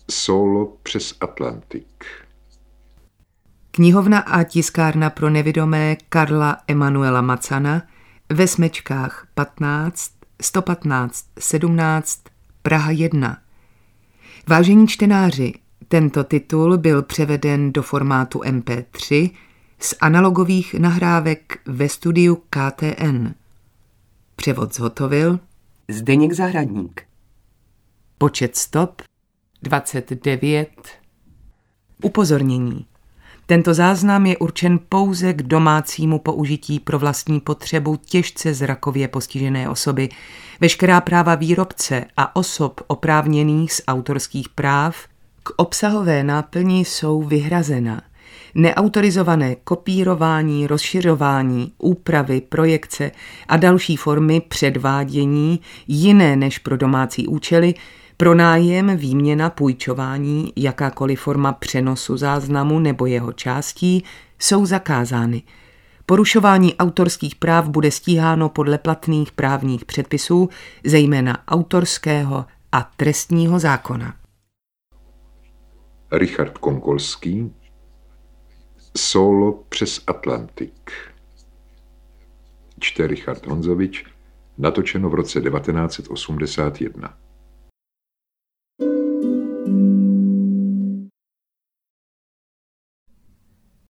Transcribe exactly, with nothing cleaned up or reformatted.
Sólo přes Atlantik. Knihovna a tiskárna pro nevidomé Karla Emanuela Macana ve Smečkách patnáct, sto patnáct, sedmnáct, Praha jedna. Vážení čtenáři, tento titul byl převeden do formátu em pé tři z analogových nahrávek ve studiu K T N. Převod zhotovil Zdeněk Zahradník. Počet stop dvacet devět. Upozornění. Tento záznam je určen pouze k domácímu použití pro vlastní potřebu těžce zrakově postižené osoby. Veškerá práva výrobce a osob oprávněných z autorských práv k obsahové náplni jsou vyhrazena. Neautorizované kopírování, rozšiřování, úpravy, projekce a další formy předvádění jiné než pro domácí účely, pronájem, výměna, půjčování, jakákoliv forma přenosu záznamu nebo jeho částí jsou zakázány. Porušování autorských práv bude stíháno podle platných právních předpisů, zejména autorského a trestního zákona. Richard Konkolský. Sólo přes Atlantik. Čte Richard Honzovič, natočeno v roce devatenáct set osmdesát jedna.